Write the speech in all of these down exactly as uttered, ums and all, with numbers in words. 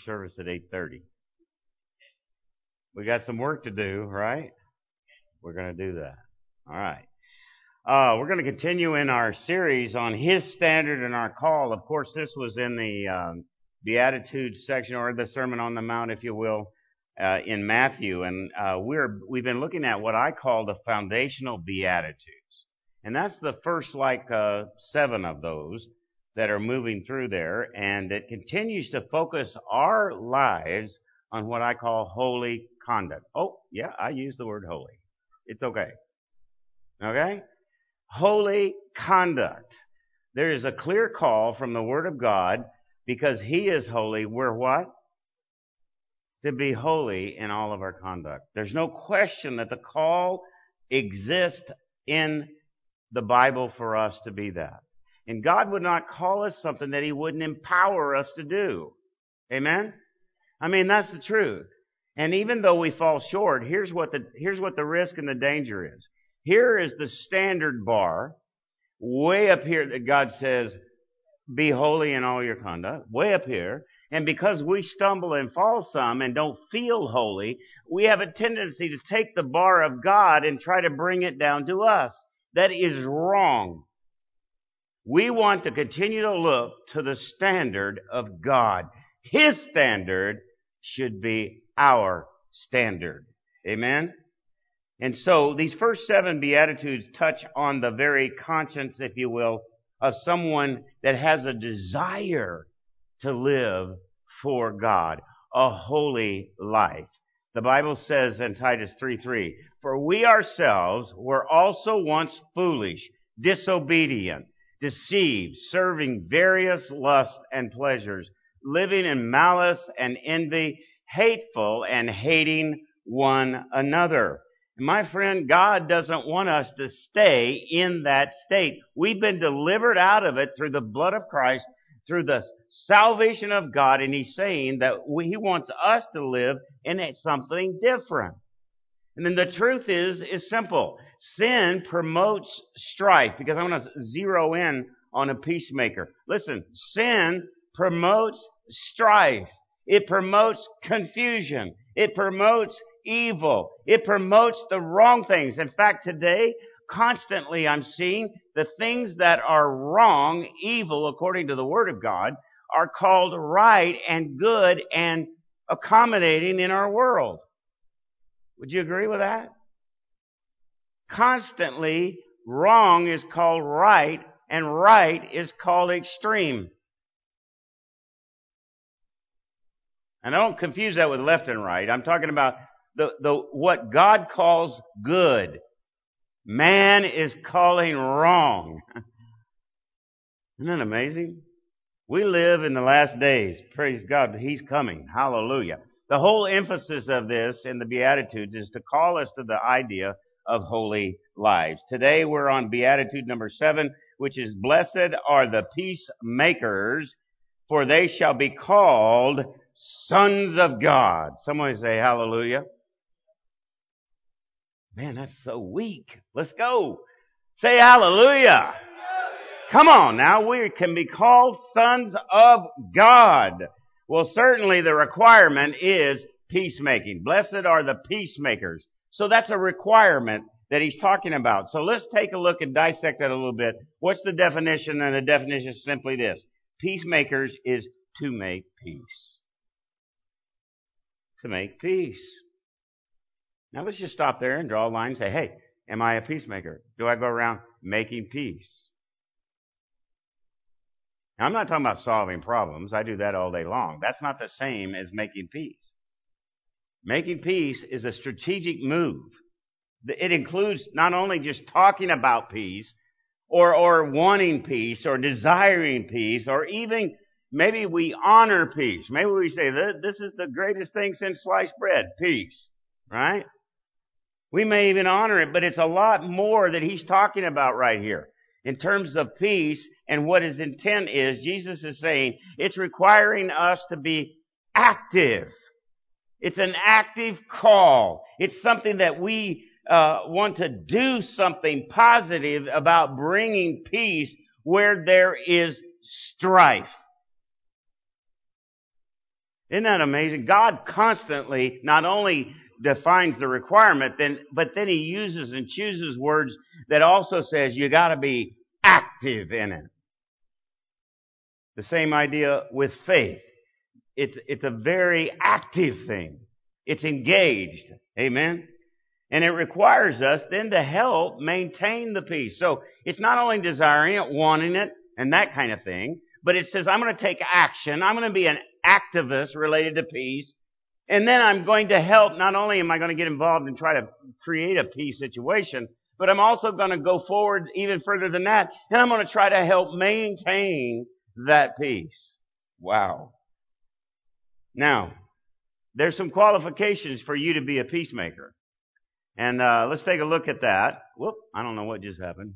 service at eight thirty. We got some work to do, right? We're going to do that. All right. Uh, we're going to continue in our series on His Standard and Our Call. Of course, this was in the um, Beatitudes section, or the Sermon on the Mount, if you will, uh, in Matthew. And uh, we're, we've been looking at what I call the foundational Beatitudes. And that's the first, like, uh, seven of those that are moving through there. And it continues to focus our lives on what I call holy conduct. Oh, yeah, I use the word holy. It's okay. Okay? Holy conduct. There is a clear call from the Word of God, because He is holy. We're what? To be holy in all of our conduct. There's no question that the call exists in the Bible for us to be that. And God would not call us something that He wouldn't empower us to do. Amen? I mean, that's the truth. And even though we fall short, here's what the here's what the risk and the danger is. Here is the standard bar, way up here, that God says, be holy in all your conduct, way up here. And because we stumble and fall some and don't feel holy, we have a tendency to take the bar of God and try to bring it down to us. That is wrong. We want to continue to look to the standard of God. His standard should be our standard. Amen? And so these first seven Beatitudes touch on the very conscience, if you will, of someone that has a desire to live for God, a holy life. The Bible says in Titus three three, for we ourselves were also once foolish, disobedient, deceived, serving various lusts and pleasures, living in malice and envy, hateful and hating one another. My friend, God doesn't want us to stay in that state. We've been delivered out of it through the blood of Christ, through the salvation of God, and He's saying that we, He wants us to live in a, something different. And then the truth is, is simple. Sin promotes strife, because I want to zero in on a peacemaker. Listen, sin promotes strife. It promotes confusion. It promotes evil. It promotes the wrong things. In fact, today, constantly I'm seeing the things that are wrong, evil, according to the Word of God, are called right and good and accommodating in our world. Would you agree with that? Constantly, wrong is called right, and right is called extreme. And I don't confuse that with left and right. I'm talking about the, the what God calls good, man is calling wrong. Isn't that amazing? We live in the last days. Praise God, He's coming. Hallelujah. The whole emphasis of this in the Beatitudes is to call us to the idea of holy lives. Today we're on Beatitude number seven, which is, blessed are the peacemakers, for they shall be called sons of God. Someone say hallelujah. Man, that's so weak. Let's go. Say hallelujah. Come on now. We can be called sons of God. Well, certainly the requirement is peacemaking. Blessed are the peacemakers. So that's a requirement that he's talking about. So let's take a look and dissect that a little bit. What's the definition? And the definition is simply this. Peacemakers is to make peace. To make peace. Now let's just stop there and draw a line and say, hey, am I a peacemaker? Do I go around making peace? Now, I'm not talking about solving problems. I do that all day long. That's not the same as making peace. Making peace is a strategic move. It includes not only just talking about peace or, or wanting peace or desiring peace, or even maybe we honor peace. Maybe we say, this is the greatest thing since sliced bread, peace, right? We may even honor it, but it's a lot more that he's talking about right here. In terms of peace and what his intent is, Jesus is saying it's requiring us to be active. It's an active call. It's something that we uh, want to do something positive about bringing peace where there is strife. Isn't that amazing? God constantly not only defines the requirement, then but then he uses and chooses words that also says you got to be active in it. The same idea with faith. It's it's a very active thing. It's engaged. Amen? And it requires us then to help maintain the peace. So it's not only desiring it, wanting it, and that kind of thing, but it says I'm going to take action. I'm going to be an activist related to peace. And then I'm going to help. Not only am I going to get involved and try to create a peace situation, but I'm also going to go forward even further than that. And I'm going to try to help maintain that peace. Wow. Now, there's some qualifications for you to be a peacemaker. And uh, let's take a look at that. Whoop, I don't know what just happened.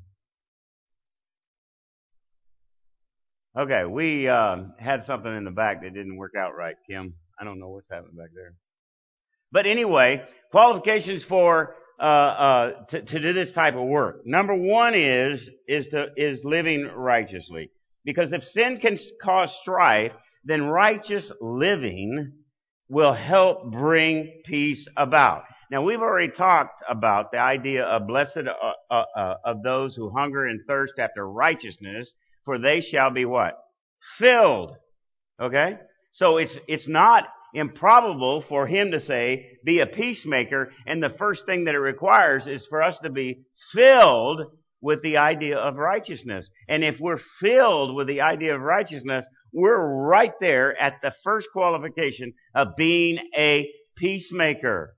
Okay, we uh, had something in the back that didn't work out right, Kim. I don't know what's happening back there. But anyway, qualifications for uh, uh, to, to do this type of work. Number one is is to is living righteously. Because if sin can cause strife, then righteous living will help bring peace about. Now, we've already talked about the idea of blessed uh, uh, uh, of those who hunger and thirst after righteousness, for they shall be what? Filled. Okay? So it's it's not improbable for him to say, be a peacemaker, and the first thing that it requires is for us to be filled with the idea of righteousness. And if we're filled with the idea of righteousness, we're right there at the first qualification of being a peacemaker.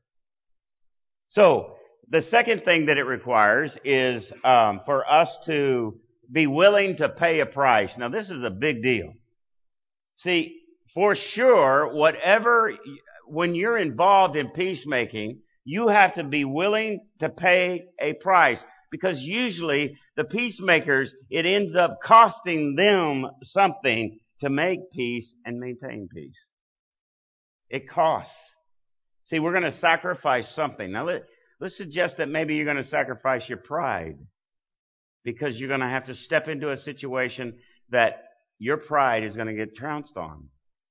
So, the second thing that it requires is um, for us to be willing to pay a price. Now, this is a big deal. See, for sure, whatever, when you're involved in peacemaking, you have to be willing to pay a price. Because usually, the peacemakers, it ends up costing them something to make peace and maintain peace. It costs. See, we're going to sacrifice something. Now, let, let's suggest that maybe you're going to sacrifice your pride because you're going to have to step into a situation that your pride is going to get trounced on.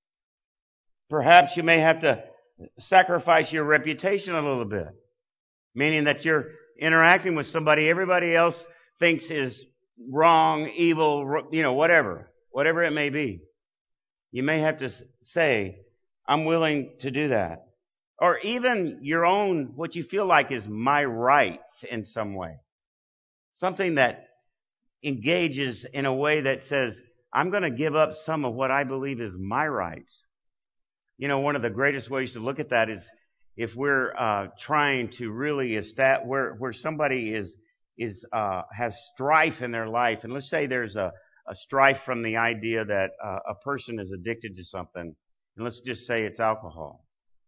Perhaps you may have to sacrifice your reputation a little bit, meaning that you're interacting with somebody everybody else thinks is wrong, evil, you know, whatever, whatever it may be. You may have to say, I'm willing to do that. Or even your own, what you feel like is my rights in some way. Something that engages in a way that says, I'm going to give up some of what I believe is my rights. You know, one of the greatest ways to look at that is if we're uh, trying to really establish where where somebody is is uh, has strife in their life, and let's say there's a, a strife from the idea that uh, a person is addicted to something, and let's just say it's alcohol.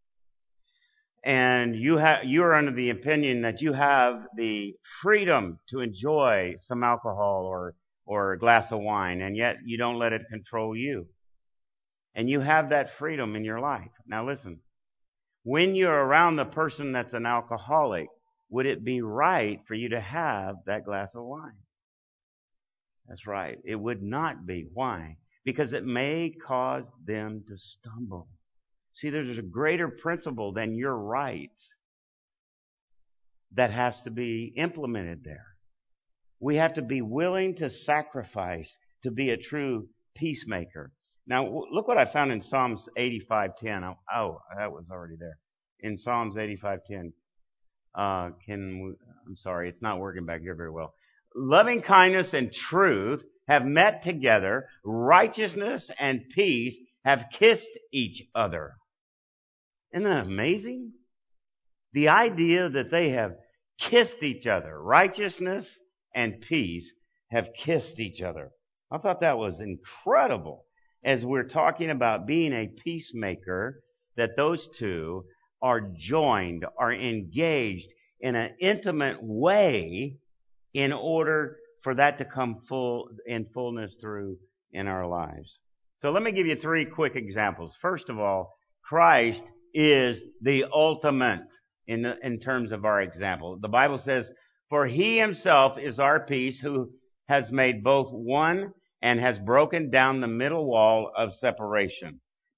And you have you are under the opinion that you have the freedom to enjoy some alcohol or or a glass of wine, and yet you don't let it control you. And you have that freedom in your life. Now listen, when you're around the person that's an alcoholic, would it be right for you to have that glass of wine? That's right. It would not be. Why? Because it may cause them to stumble. See, there's a greater principle than your rights that has to be implemented there. We have to be willing to sacrifice to be a true peacemaker. Now, look what I found in Psalms eighty-five ten. Oh, oh that was already there. In Psalms eighty-five ten. Uh, can we, I'm sorry, it's not working back here very well. Loving kindness and truth have met together. Righteousness and peace have kissed each other. Isn't that amazing? The idea that they have kissed each other. Righteousness and peace have kissed each other. I thought that was incredible. As we're talking about being a peacemaker, that those two are joined, are engaged in an intimate way in order for that to come full in fullness through in our lives. So let me give you three quick examples. First of all, Christ is the ultimate in the, in terms of our example. The Bible says, "For he himself is our peace, who has made both one and has broken down the middle wall of separation,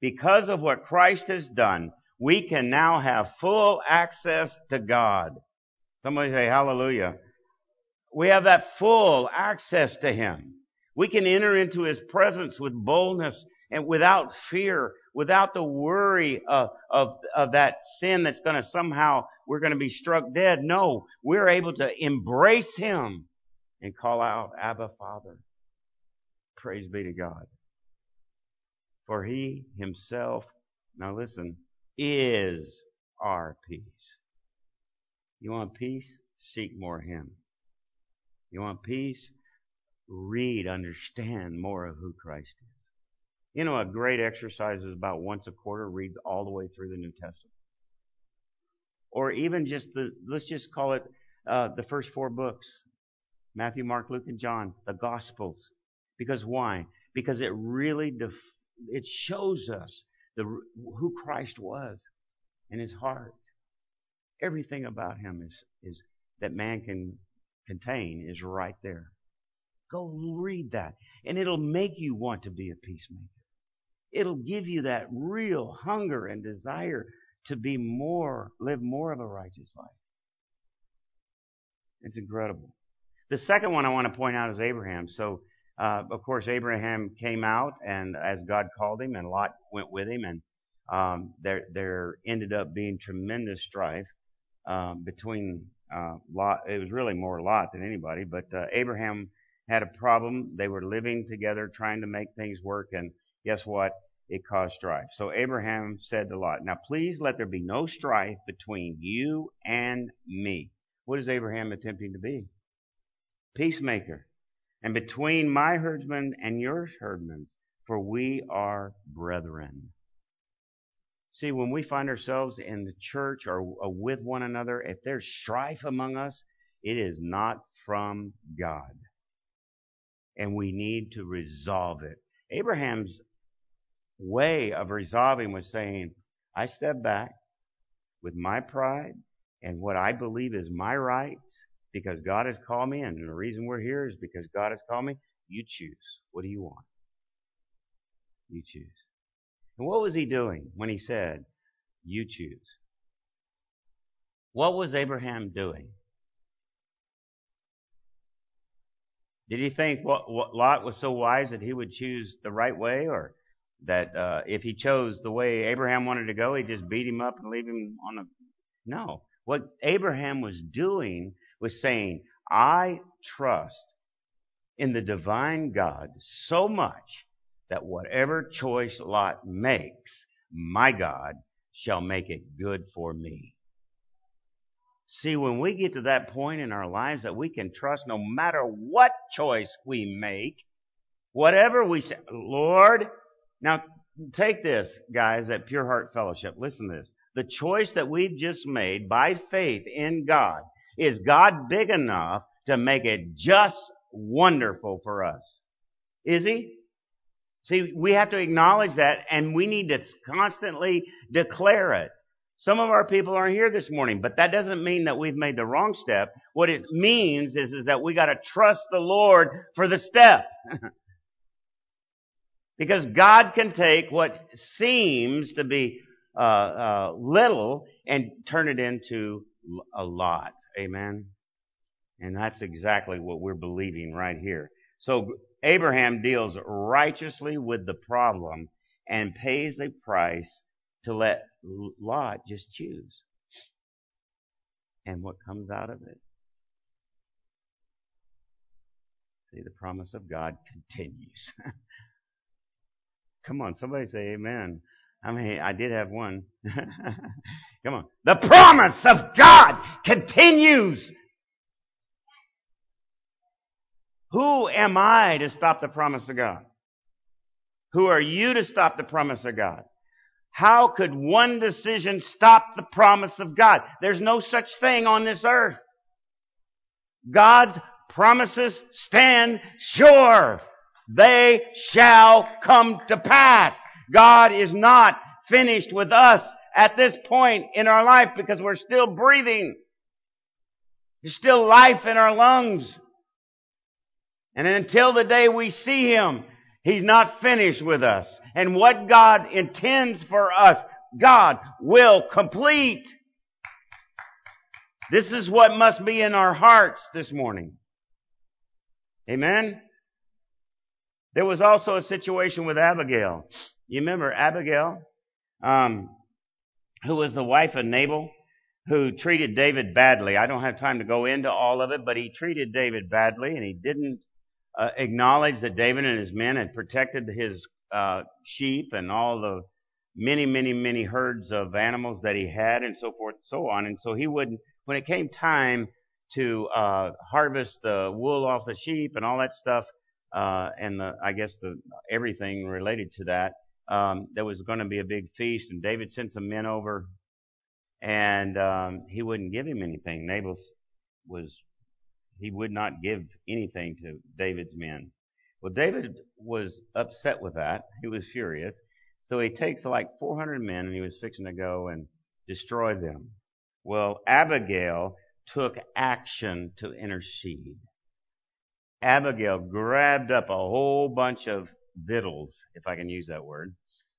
because of what Christ has done, we can now have full access to God. Somebody say hallelujah. We have that full access to Him. We can enter into His presence with boldness and without fear, without the worry of, of, of that sin that's going to somehow, we're going to be struck dead. No, we're able to embrace Him and call out, Abba, Father. Praise be to God. For He Himself, now listen, is our peace. You want peace? Seek more of Him. You want peace? Read, understand more of who Christ is. You know, a great exercise is about once a quarter, read all the way through the New Testament. Or even just the, let's just call it uh, the first four books. Matthew, Mark, Luke, and John, the Gospels. Because why? Because it really, def- it shows us the, who Christ was and His heart. Everything about Him is, is that man can contain is right there. Go read that. And it'll make you want to be a peacemaker. It'll give you that real hunger and desire to be more, live more of a righteous life. It's incredible. The second one I want to point out is Abraham. So, uh, of course, Abraham came out, and as God called him, and Lot went with him, and um, there there ended up being tremendous strife um, between uh, Lot. It was really more Lot than anybody, but uh, Abraham had a problem. They were living together, trying to make things work, and guess what? It caused strife. So Abraham said to Lot, now please let there be no strife between you and me. What is Abraham attempting to be? Peacemaker. And between my herdsmen and your herdsmen, for we are brethren. See, when we find ourselves in the church or, or with one another, if there's strife among us, it is not from God. And we need to resolve it. Abraham's way of resolving was saying, I step back with my pride and what I believe is my rights because God has called me, and the reason we're here is because God has called me. You choose. What do you want? You choose. And what was he doing when he said, you choose? What was Abraham doing? Did he think what, what Lot was so wise that he would choose the right way, or that uh, if he chose the way Abraham wanted to go, he'd just beat him up and leave him on a... No. What Abraham was doing was saying, I trust in the divine God so much that whatever choice Lot makes, my God shall make it good for me. See, when we get to that point in our lives that we can trust no matter what choice we make, whatever we say, Lord, now take this, guys, at Pure Heart Fellowship. Listen to this. The choice that we've just made by faith in God, is God big enough to make it just wonderful for us? Is He? See, we have to acknowledge that, and we need to constantly declare it. Some of our people aren't here this morning, but that doesn't mean that we've made the wrong step. What it means is, is that we got to trust the Lord for the step. Because God can take what seems to be uh, uh, little and turn it into a lot. Amen? And that's exactly what we're believing right here. So Abraham deals righteously with the problem and pays a price to let Lot just choose. And what comes out of it? See, the promise of God continues. Come on, somebody say amen. I mean, I did have one. Come on. The promise of God continues. Who am I to stop the promise of God? Who are you to stop the promise of God? How could one decision stop the promise of God? There's no such thing on this earth. God's promises stand sure. They shall come to pass. God is not finished with us at this point in our life because we're still breathing. There's still life in our lungs. And until the day we see Him, He's not finished with us. And what God intends for us, God will complete. This is what must be in our hearts this morning. Amen? There was also a situation with Abigail. You remember Abigail, um, who was the wife of Nabal, who treated David badly. I don't have time to go into all of it, but he treated David badly, and he didn't uh, acknowledge that David and his men had protected his uh, sheep and all the many, many, many herds of animals that he had, and so forth and so on. And so he wouldn't, when it came time to uh, harvest the wool off the sheep and all that stuff, uh, and the, I guess the everything related to that, um, there was going to be a big feast, and David sent some men over, and um, he wouldn't give him anything. Nabal was, he would not give anything to David's men. Well, David was upset with that. He was furious. So he takes like four hundred men, and he was fixing to go and destroy them. Well, Abigail took action to intercede. Abigail grabbed up a whole bunch of victuals, if I can use that word.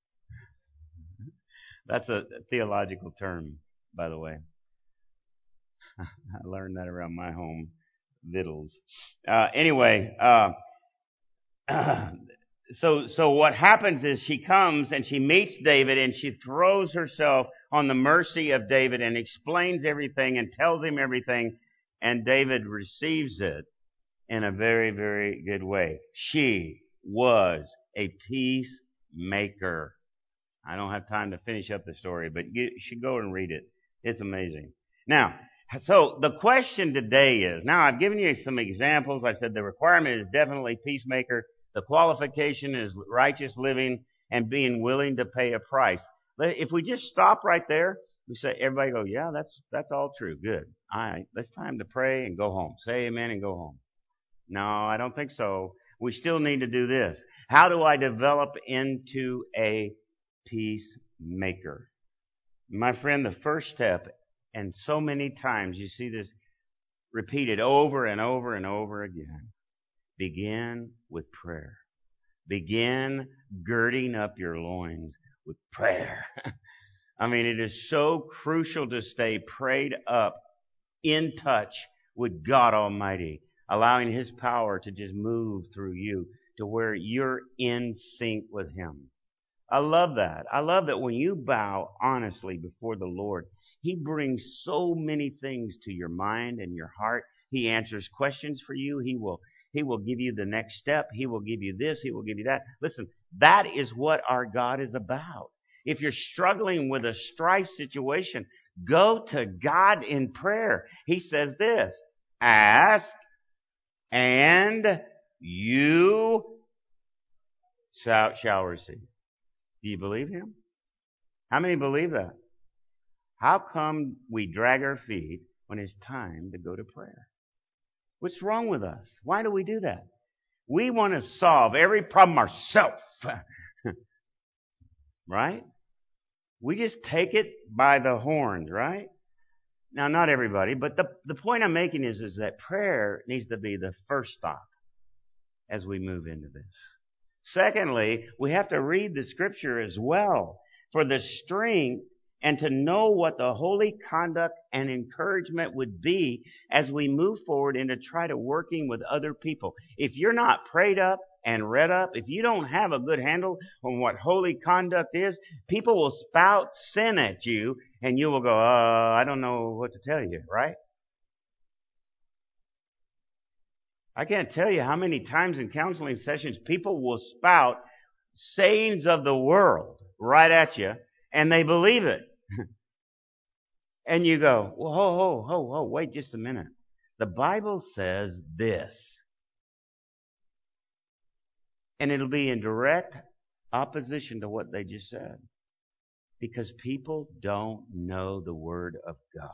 That's a theological term, by the way. I learned that around my home, victuals. Uh, anyway, uh, so so what happens is she comes and she meets David, and she throws herself on the mercy of David and explains everything and tells him everything, and David receives it in a very, very good way. She was a peacemaker. I don't have time to finish up the story, but you should go and read it. It's amazing. Now, so the question today is, now I've given you some examples. I said the requirement is definitely peacemaker. The qualification is righteous living and being willing to pay a price. If we just stop right there, we say, everybody go, yeah, that's that's all true. Good. All right, it's time to pray and go home. Say amen and go home. No, I don't think so. We still need to do this. How do I develop into a peacemaker? My friend, the first step, and so many times you see this repeated over and over and over again, begin with prayer. Begin girding up your loins with prayer. I mean, it is so crucial to stay prayed up, in touch with God Almighty, allowing His power to just move through you to where you're in sync with Him. I love that. I love that when you bow honestly before the Lord, He brings so many things to your mind and your heart. He answers questions for you. He will He will give you the next step. He will give you this. He will give you that. Listen, that is what our God is about. If you're struggling with a strife situation, go to God in prayer. He says this, ask and you shall receive. Do you believe Him? How many believe that? How come we drag our feet when it's time to go to prayer? What's wrong with us? Why do we do that? We want to solve every problem ourselves. Right? We just take it by the horns, right? Now, not everybody, but the, the point I'm making is, is that prayer needs to be the first stop as we move into this. Secondly, we have to read the Scripture as well for the strength and to know what the holy conduct and encouragement would be as we move forward into try to working with other people. If you're not prayed up and read up, if you don't have a good handle on what holy conduct is, people will spout sin at you and you will go, uh, I don't know what to tell you, right? I can't tell you how many times in counseling sessions people will spout sayings of the world right at you and they believe it. And you go, well, ho, ho, ho, ho, wait just a minute. The Bible says this. And it'll be in direct opposition to what they just said. Because people don't know the Word of God.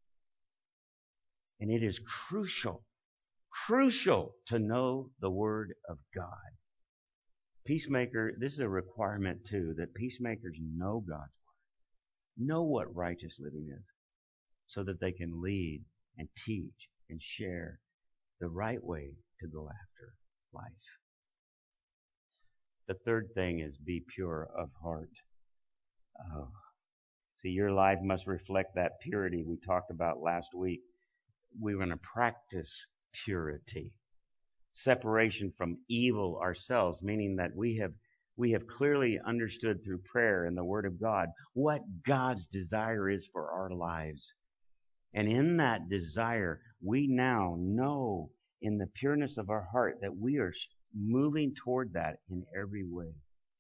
And it is crucial, crucial to know the Word of God. Peacemaker, this is a requirement too, that peacemakers know God's Word. Know what righteous living is. So that they can lead and teach and share the right way to go after life. The third thing is be pure of heart. Oh, see, your life must reflect that purity we talked about last week. We're going to practice purity. Separation from evil ourselves, meaning that we have we have clearly understood through prayer and the Word of God what God's desire is for our lives. And in that desire, we now know in the pureness of our heart that we are moving toward that in every way.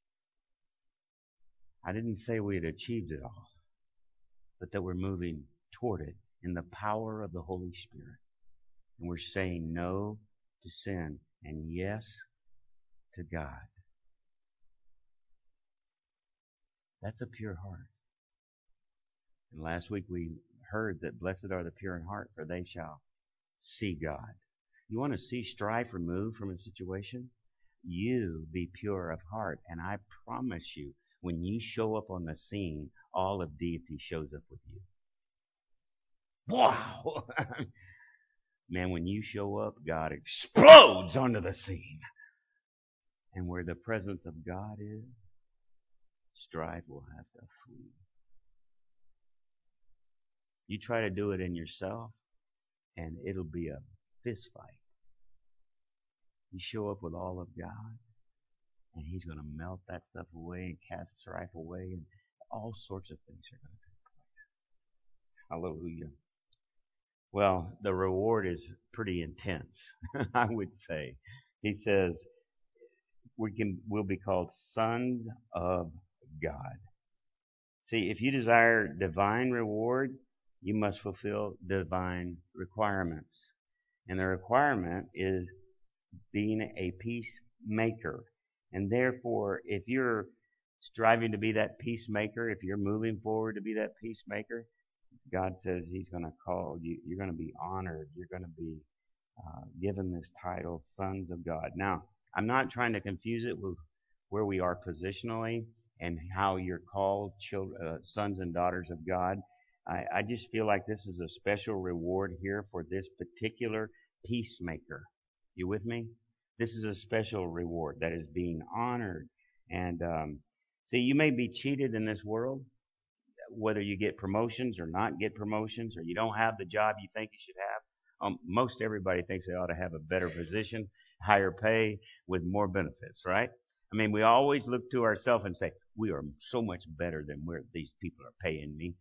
I didn't say we had achieved it all, but that we're moving toward it in the power of the Holy Spirit. And we're saying no to sin and yes to God. That's a pure heart. And last week we heard that blessed are the pure in heart, for they shall see God. You want to see strife removed from a situation? You be pure of heart. And I promise you, when you show up on the scene, all of deity shows up with you. Wow! Man, when you show up, God explodes onto the scene. And where the presence of God is, strife will have to flee. You try to do it in yourself, and it'll be a fist fight. You show up with all of God, and He's going to melt that stuff away and cast strife away, and all sorts of things are going to take place. Hallelujah. Well, the reward is pretty intense, I would say. He says we can we'll be called sons of God. See, if you desire divine reward, you must fulfill divine requirements. And the requirement is being a peacemaker. And therefore, if you're striving to be that peacemaker, if you're moving forward to be that peacemaker, God says He's going to call you. You're going to be honored. You're going to be uh, given this title, Sons of God. Now, I'm not trying to confuse it with where we are positionally and how you're called children, uh, sons and daughters of God. I, I just feel like this is a special reward here for this particular peacemaker. You with me? This is a special reward that is being honored. And um, see, you may be cheated in this world, whether you get promotions or not get promotions, or you don't have the job you think you should have. Um, most everybody thinks they ought to have a better position, higher pay, with more benefits, right? I mean, we always look to ourselves and say, we are so much better than where these people are paying me.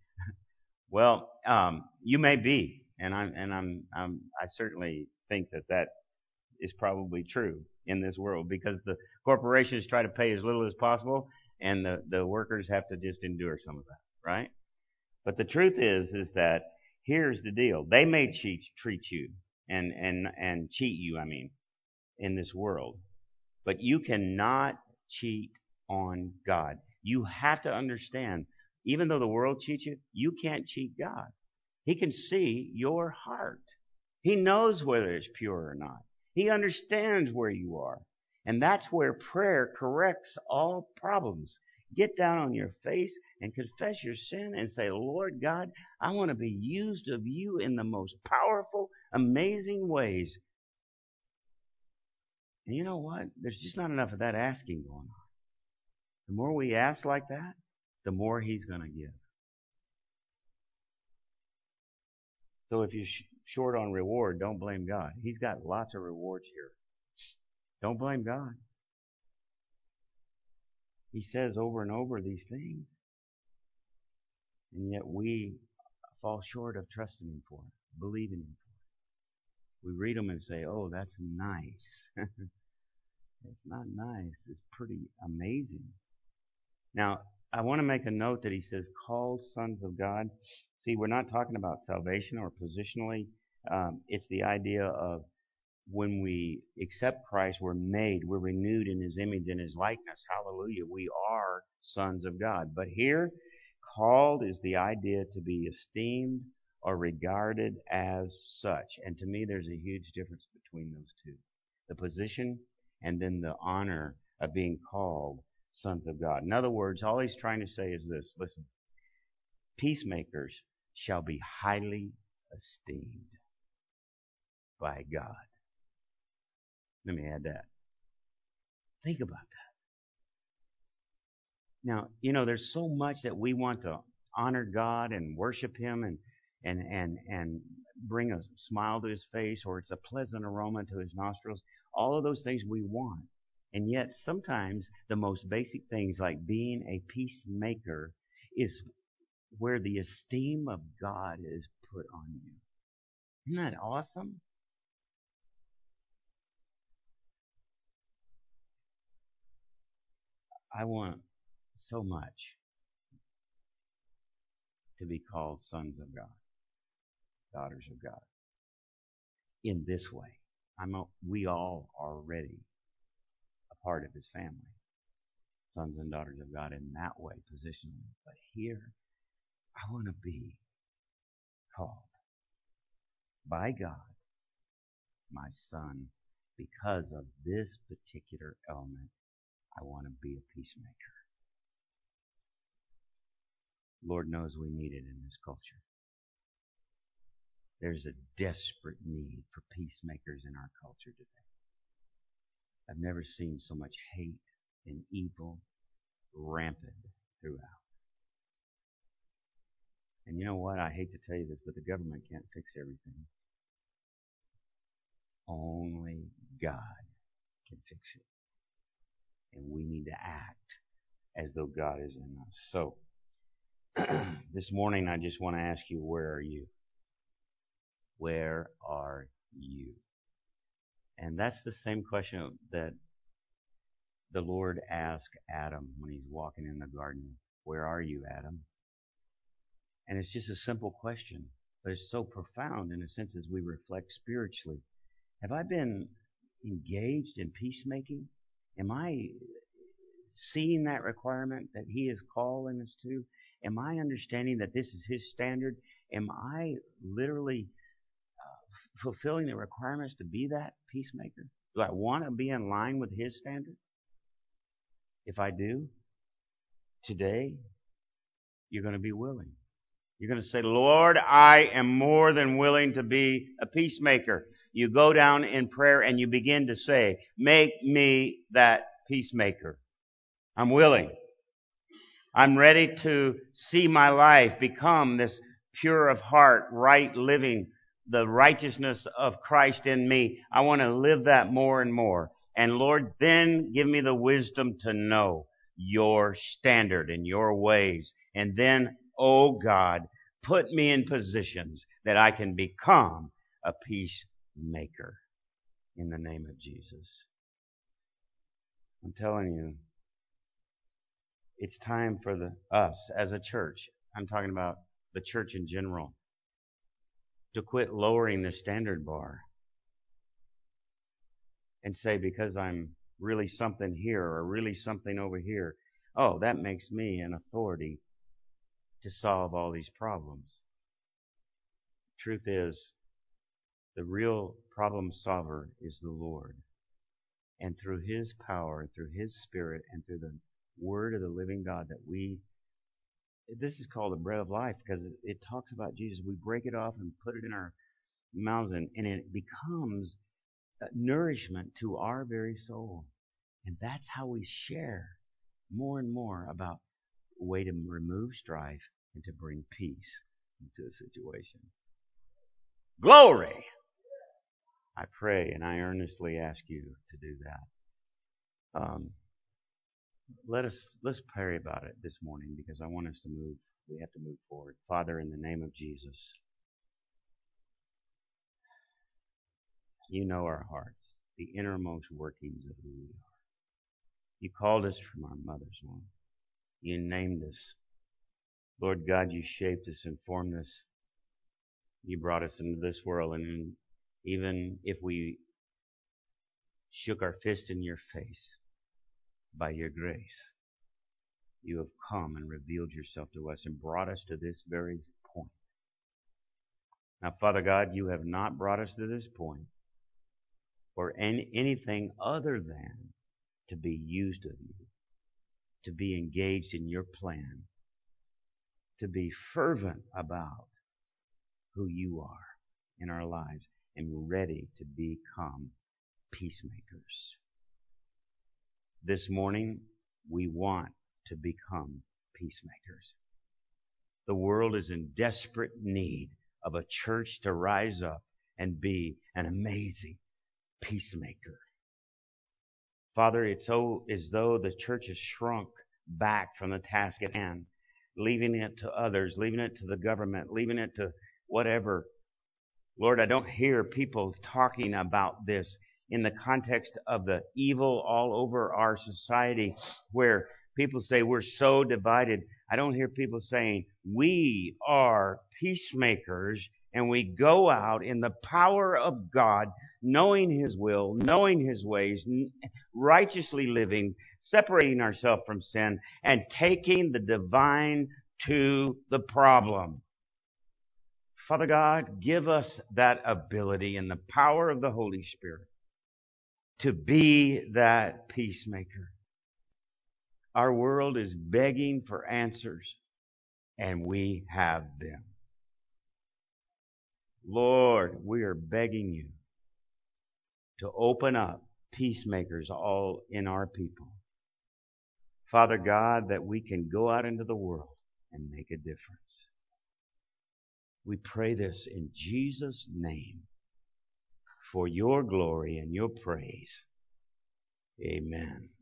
Well, um, you may be, and I'm, and I'm, I'm, I certainly think that that is probably true in this world, because the corporations try to pay as little as possible, and the, the workers have to just endure some of that, right? But the truth is, is that here's the deal: they may cheat, treat you, and and and cheat you. I mean, in this world, but you cannot cheat on God. You have to understand. Even though the world cheats you, you can't cheat God. He can see your heart. He knows whether it's pure or not. He understands where you are. And that's where prayer corrects all problems. Get down on your face and confess your sin and say, Lord God, I want to be used of you in the most powerful, amazing ways. And you know what? There's just not enough of that asking going on. The more we ask like that, the more He's going to give. So if you're sh- short on reward, don't blame God. He's got lots of rewards here. Don't blame God. He says over and over these things. And yet we fall short of trusting Him for it, believing Him for it. We read them and say, oh, that's nice. It's not nice. It's pretty amazing. Now, I want to make a note that he says, called sons of God. See, we're not talking about salvation or positionally. Um, it's the idea of when we accept Christ, we're made, we're renewed in His image and His likeness. Hallelujah. We are sons of God. But here, called is the idea to be esteemed or regarded as such. And to me, there's a huge difference between those two. The position and then the honor of being called sons of God. In other words, all he's trying to say is this. Listen, peacemakers shall be highly esteemed by God. Let me add that. Think about that. Now, you know, there's so much that we want to honor God and worship Him and and and and bring a smile to His face, or it's a pleasant aroma to His nostrils. All of those things we want. And yet sometimes the most basic things, like being a peacemaker, is where the esteem of God is put on you. Isn't that awesome? I want so much to be called sons of God, daughters of God, in this way. I'm a, we all are already a part of His family, sons and daughters of God in that way, positionally. But here, I want to be called by God, my son, because of this particular element. I want to be a peacemaker. Lord knows we need it in this culture. There's a desperate need for peacemakers in our culture today. I've never seen so much hate and evil rampant throughout. And you know what? I hate to tell you this, but the government can't fix everything. Only God can fix it. And we need to act as though God is in us. So, this morning I just want to ask you, where are you? Where are you? And that's the same question that the Lord asked Adam when He's walking in the garden. Where are you, Adam? And it's just a simple question, but it's so profound in a sense as we reflect spiritually. Have I been engaged in peacemaking? Am I seeing that requirement that He is calling us to? Am I understanding that this is His standard? Am I literally uh, fulfilling the requirements to be that peacemaker? Do I want to be in line with His standard? If I do, today, you're going to be willing. You're going to say, Lord, I am more than willing to be a peacemaker. You go down in prayer and you begin to say, make me that peacemaker. I'm willing. I'm ready to see my life become this pure of heart, right living, the righteousness of Christ in me. I want to live that more and more. And Lord, then give me the wisdom to know your standard and your ways. And then, oh God, put me in positions that I can become a peacemaker in the name of Jesus. I'm telling you, it's time for the us as a church, I'm talking about the church in general, to quit lowering the standard bar and say, because I'm really something here or really something over here, oh, that makes me an authority to solve all these problems. Truth is, the real problem solver is the Lord. And through His power, through His Spirit, and through the Word of the living God that we, this is called the bread of life because it, it talks about Jesus. We break it off and put it in our mouths, and, and it becomes nourishment to our very soul. And that's how we share more and more about a way to remove strife and to bring peace into a situation. Glory! I pray and I earnestly ask you to do that. Um, let us let's pray about it this morning because I want us to move. We have to move forward. Father, in the name of Jesus, you know our hearts, the innermost workings of who we are. You called us from our mother's womb. You named us. Lord God, you shaped us and formed us. You brought us into this world, and in, even if we shook our fist in your face, by your grace, you have come and revealed yourself to us and brought us to this very point. Now, Father God, you have not brought us to this point for any, anything other than to be used of you, to be engaged in your plan, to be fervent about who you are in our lives and ready to become peacemakers. This morning, we want to become peacemakers. The world is in desperate need of a church to rise up and be an amazing peacemaker. Father, it's so as though the church has shrunk back from the task at hand, leaving it to others, leaving it to the government, leaving it to whatever. Lord, I don't hear people talking about this in the context of the evil all over our society, where people say we're so divided. I don't hear people saying we are peacemakers and we go out in the power of God, knowing His will, knowing His ways, righteously living, separating ourselves from sin, and taking the divine to the problem. Father God, give us that ability and the power of the Holy Spirit to be that peacemaker. Our world is begging for answers, and we have them. Lord, we are begging you to open up peacemakers all in our people. Father God, that we can go out into the world and make a difference. We pray this in Jesus' name for your glory and your praise. Amen.